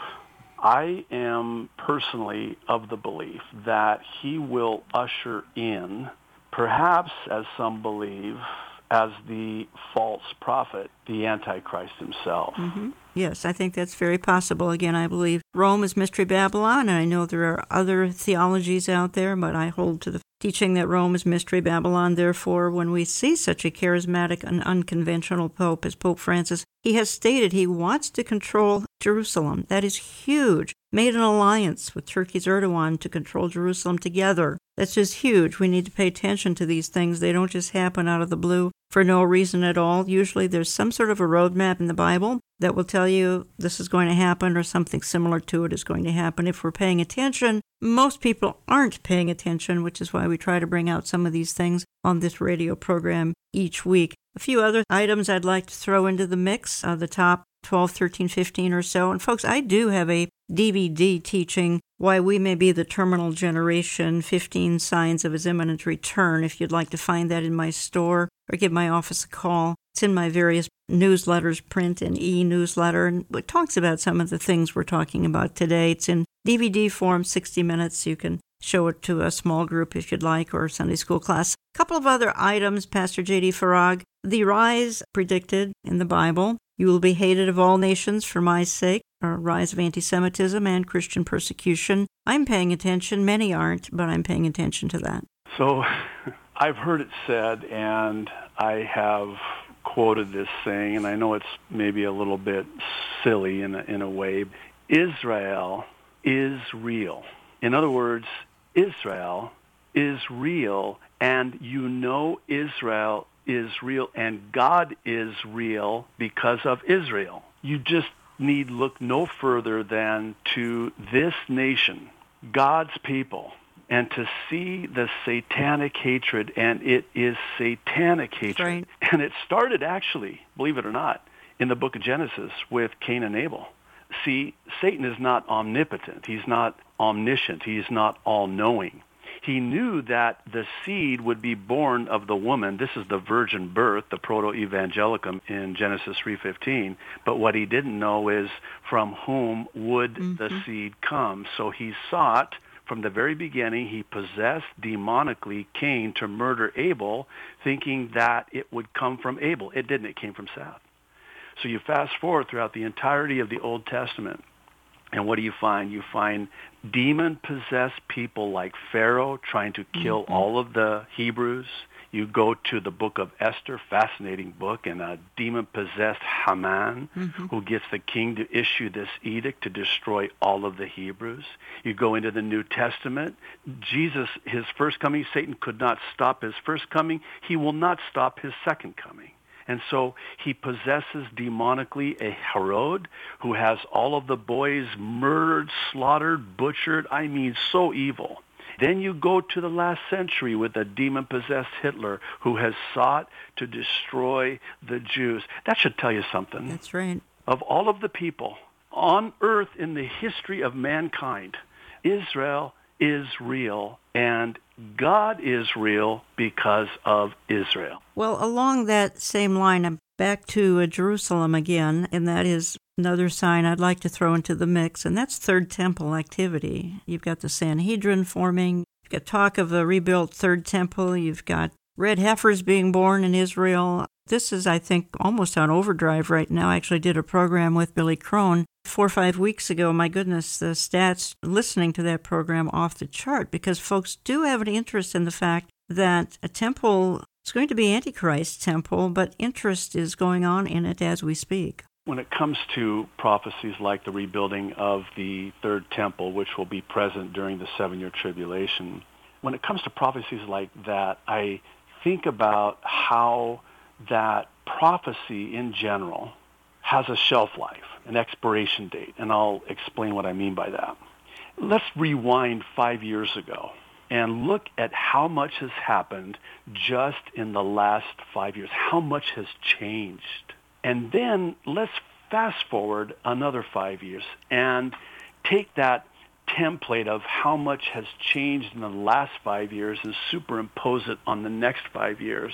I am personally of the belief that he will usher in, perhaps as some believe, as the false prophet, the Antichrist himself. Mm-hmm. Yes, I think that's very possible. Again, I believe Rome is Mystery Babylon, and I know there are other theologies out there, but I hold to the teaching that Rome is Mystery Babylon. Therefore, when we see such a charismatic and unconventional pope as Pope Francis, he has stated he wants to control Jerusalem. That is huge. Made an alliance with Turkey's Erdogan to control Jerusalem together. That's just huge. We need to pay attention to these things. They don't just happen out of the blue for no reason at all. Usually there's some sort of a roadmap in the Bible that will tell you this is going to happen or something similar to it is going to happen. If we're paying attention, most people aren't paying attention, which is why we try to bring out some of these things on this radio program each week. A few other items I'd like to throw into the mix, the top 12, 13, 15 or so. And folks, I do have a DVD teaching Why We May Be the Terminal Generation, 15 Signs of His Imminent Return. If you'd like to find that in my store or give my office a call, it's in my various newsletters, print and e-newsletter, and it talks about some of the things we're talking about today. It's in DVD form, 60 minutes. You can show it to a small group if you'd like, or a Sunday school class. A couple of other items, Pastor J.D. Farag. The rise predicted in the Bible. You will be hated of all nations for my sake. A rise of anti-Semitism and Christian persecution. I'm paying attention. Many aren't, but I'm paying attention to that. So I've heard it said, and I have quoted this saying, and I know it's maybe a little bit silly in a way. Israel is real. In other words, Israel is real, and you know Israel is real, and God is real because of Israel. You just need look no further than to this nation, God's people, and to see the satanic hatred, and it is satanic hatred. Right. And it started actually, believe it or not, in the book of Genesis with Cain and Abel. See, Satan is not omnipotent. He's not omniscient. He's not all-knowing. He knew that the seed would be born of the woman. This is the virgin birth, the proto-evangelicum in Genesis 3:15. But what he didn't know is from whom would the seed come. So he sought, from the very beginning, he possessed demonically Cain to murder Abel, thinking that it would come from Abel. It didn't. It came from Seth. So you fast forward throughout the entirety of the Old Testament, and what do you find? You find demon-possessed people like Pharaoh trying to kill all of the Hebrews. You go to the book of Esther, fascinating book, and a demon-possessed Haman who gets the king to issue this edict to destroy all of the Hebrews. You go into the New Testament. Jesus, his first coming, Satan could not stop his first coming. He will not stop his second coming. And so he possesses demonically a Herod who has all of the boys murdered, slaughtered, butchered. I mean, so evil. Then you go to the last century with a demon-possessed Hitler who has sought to destroy the Jews. That should tell you something. That's right. Of all of the people on earth in the history of mankind, Israel is real, and God is real because of Israel. Well, along that same line, I'm back to Jerusalem again, and that is another sign I'd like to throw into the mix, and that's Third Temple activity. You've got the Sanhedrin forming, you've got talk of a rebuilt Third Temple, you've got red heifers being born in Israel. This is, I think, almost on overdrive right now. I actually did a program with Billy Crone 4 or 5 weeks ago. My goodness, the stats listening to that program off the chart, because folks do have an interest in the fact that a temple It's going to be Antichrist's temple, but interest is going on in it as we speak. When it comes to prophecies like the rebuilding of the third temple, which will be present during the 7-year tribulation, when it comes to prophecies like that, I think about how that prophecy in general has a shelf life, an expiration date, and I'll explain what I mean by that. Let's rewind 5 years ago and look at how much has happened just in the last 5 years, how much has changed. And then let's fast forward another 5 years and take that template of how much has changed in the last 5 years and superimpose it on the next 5 years.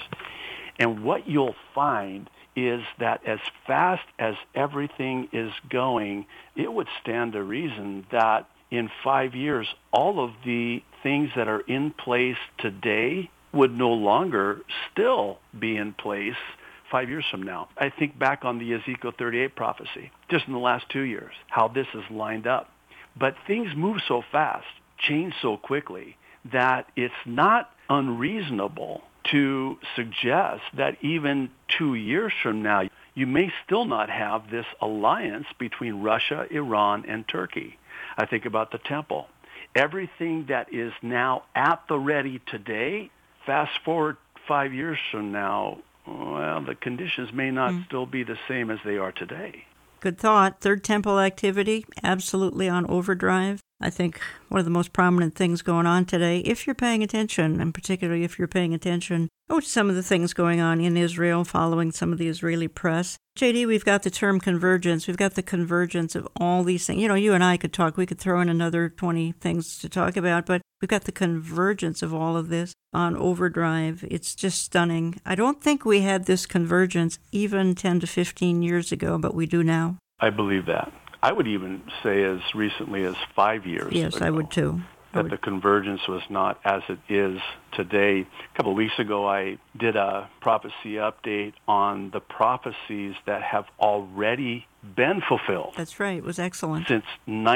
And what you'll find is that as fast as everything is going, it would stand to reason that in 5 years, all of the things that are in place today would no longer still be in place 5 years from now. I think back on the Ezekiel 38 prophecy, just in the last 2 years, how this is lined up. But things move so fast, change so quickly, that it's not unreasonable to suggest that even 2 years from now, you may still not have this alliance between Russia, Iran, and Turkey. I think about the temple. Everything that is now at the ready today, fast forward 5 years from now, well, the conditions may not still be the same as they are today. Good thought. Third temple activity, absolutely on overdrive. I think one of the most prominent things going on today, if you're paying attention, and particularly if you're paying attention to some of the things going on in Israel, following some of the Israeli press. JD, we've got the term convergence. We've got the convergence of all these things. You know, you and I could talk. We could throw in another 20 things to talk about, but we've got the convergence of all of this on overdrive. It's just stunning. I don't think we had this convergence even 10 to 15 years ago, but we do now. I believe that. I would even say as recently as 5 years ago. Yes, I would too. That the convergence was not as it is today. A couple of weeks ago, I did a prophecy update on the prophecies that have already been fulfilled. That's right. It was excellent. Since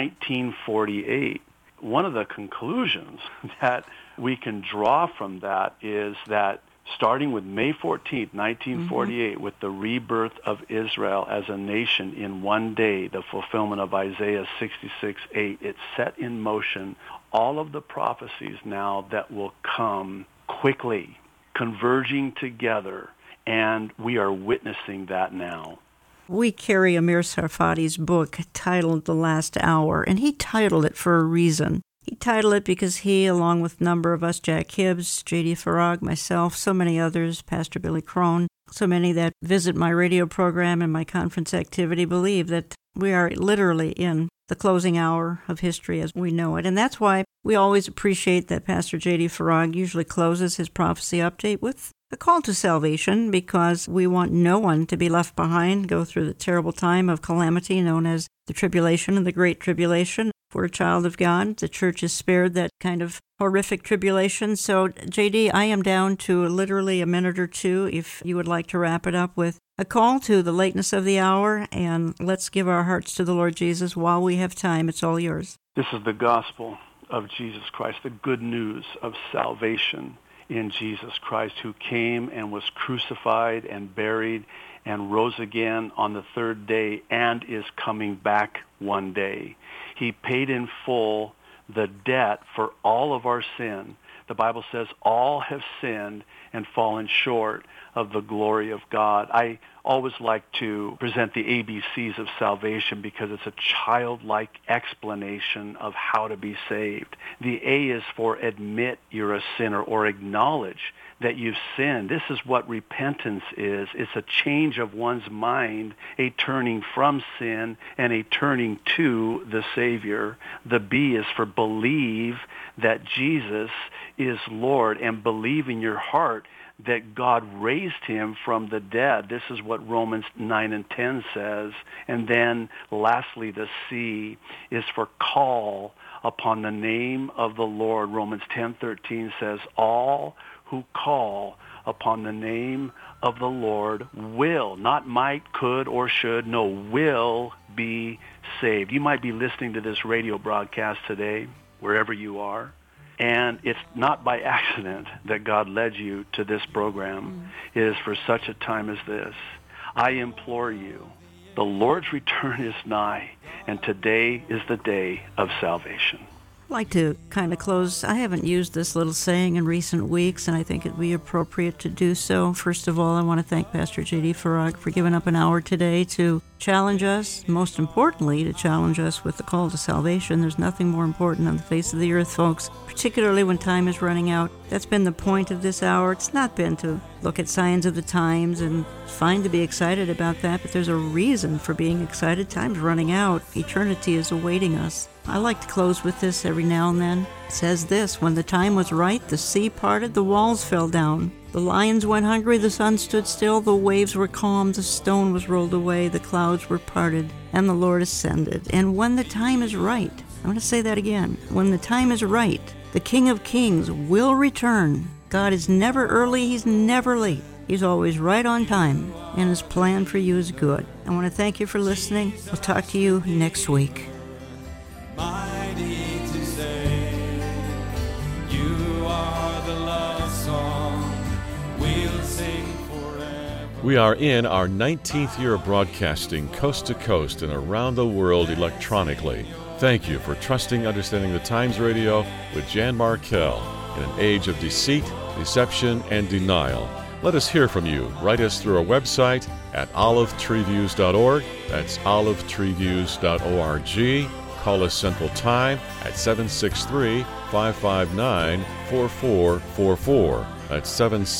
1948. One of the conclusions that we can draw from that is that starting with May 14th, 1948, with the rebirth of Israel as a nation in one day, the fulfillment of Isaiah 66:8, it set in motion all of the prophecies now that will come quickly, converging together, and we are witnessing that now. We carry Amir Tsarfati's book titled The Last Hour, and he titled it for a reason. He titled it because he, along with a number of us, Jack Hibbs, J.D. Farag, myself, so many others, Pastor Billy Crone, so many that visit my radio program and my conference activity, believe that we are literally in the closing hour of history as we know it. And that's why we always appreciate that Pastor J.D. Farag usually closes his prophecy update with a call to salvation, because we want no one to be left behind, go through the terrible time of calamity known as the tribulation and the Great Tribulation. If we're a child of God, the church is spared that kind of horrific tribulation. So, JD, I am down to literally a minute or two if you would like to wrap it up with a call to the lateness of the hour, and let's give our hearts to the Lord Jesus while we have time. It's all yours. This is the gospel of Jesus Christ, the good news of salvation in Jesus Christ, who came and was crucified and buried and rose again on the third day and is coming back one day. He paid in full the debt for all of our sin. The Bible says all have sinned and fallen short of the glory of God. I always like to present the ABCs of salvation because it's a childlike explanation of how to be saved. The A is for admit you're a sinner or acknowledge that you've sinned. This is what repentance is. It's a change of one's mind, a turning from sin and a turning to the Savior. The B is for believe that Jesus is Lord, and believe in your heart that God raised him from the dead. This is what Romans 9 and 10 says. And then lastly, the C is for call upon the name of the Lord. Romans 10:13 says, all who call upon the name of the Lord will, not might, could, or should, no, will be saved. You might be listening to this radio broadcast today, wherever you are, And it's not by accident that God led you to this program. It is for such a time as this. I implore you, the Lord's return is nigh, and today is the day of salvation. I'd like to kind of close. I haven't used this little saying in recent weeks, and I think it'd be appropriate to do so. First of all, I want to thank Pastor J.D. Farag for giving up an hour today to challenge us, most importantly, to challenge us with the call to salvation. There's nothing more important on the face of the earth, folks, particularly when time is running out. That's been the point of this hour. It's not been to look at signs of the times, and it's fine to be excited about that, but there's a reason for being excited. Time's running out. Eternity is awaiting us. I like to close with this every now and then. It says this: when the time was right, the sea parted, the walls fell down. The lions went hungry, the sun stood still, the waves were calm, the stone was rolled away, the clouds were parted, and the Lord ascended. And when the time is right, I want to say that again, when the time is right, the King of Kings will return. God is never early, He's never late. He's always right on time, and His plan for you is good. I want to thank you for listening. We'll talk to you next week. Mighty to say, you are the love song we'll sing forever. We are in our 19th year of broadcasting coast to coast and around the world electronically. Thank you for trusting Understanding the Times Radio with Jan Markell. In an age of deceit, deception, and denial, let us hear from you. Write us through our website at olivetreeviews.org. That's olivetreeviews.org. Call us Central Time at 763-559-4444. That's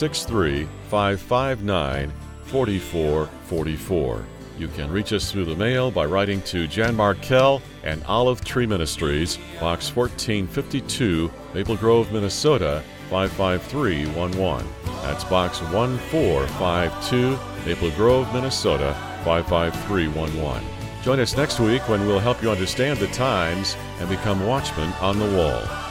763-559-4444. You can reach us through the mail by writing to Jan Markell and Olive Tree Ministries, Box 1452, Maple Grove, Minnesota, 55311. That's Box 1452, Maple Grove, Minnesota, 55311. Join us next week when we'll help you understand the times and become watchmen on the wall.